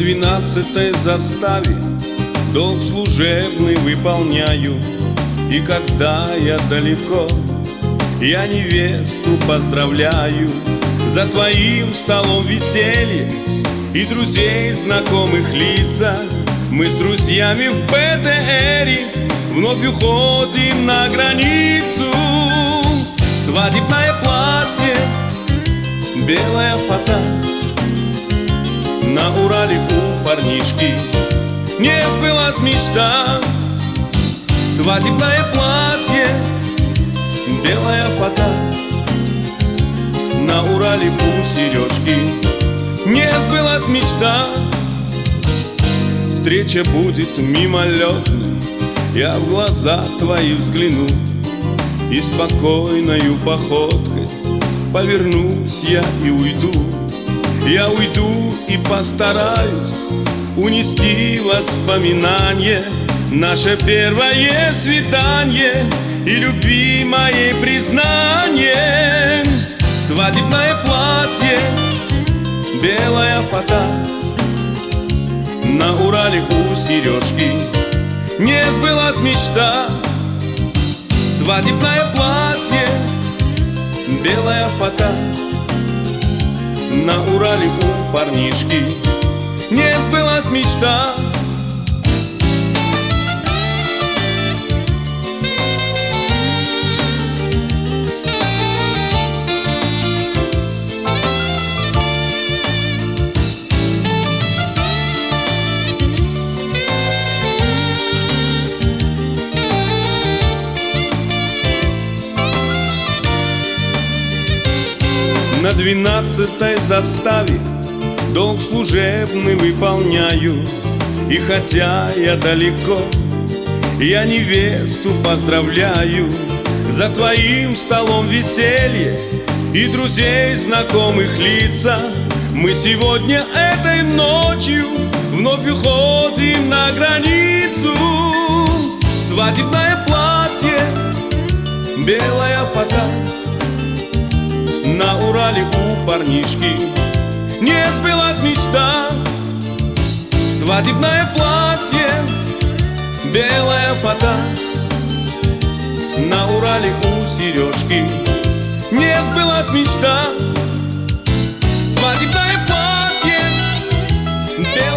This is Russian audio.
12-й заставе долг служебный выполняю. И когда я далеко, я невесту поздравляю. За твоим столом веселье и друзей знакомых лица. Мы с друзьями в БТРе вновь уходим на границу. Свадебное платье, белая фата, на Урале у парнишки не сбылась мечта. Свадебное платье, белая фата, на Урале у Сережки не сбылась мечта. Встреча будет мимолетной, я в глаза твои взгляну, и спокойною походкой повернусь я и уйду. Я уйду и постараюсь унести воспоминания, наше первое свидание и любви моей признание. Свадебное платье, белая фата, на Урале у Сережки не сбылась мечта. Свадебное платье, белая фата, на Урале у парнишки не сбылась мечта. На 12-й заставе долг служебный выполняю. И хотя я далеко, я невесту поздравляю. За твоим столом веселье и друзей знакомых лица. Мы сегодня этой ночью вновь уходим на границу. Свадебное платье, белая фата, на Урале у парнишки не сбылась мечта. Свадебное платье, белая фата, на Урале у Сережки не сбылась мечта. Свадебное платье, белая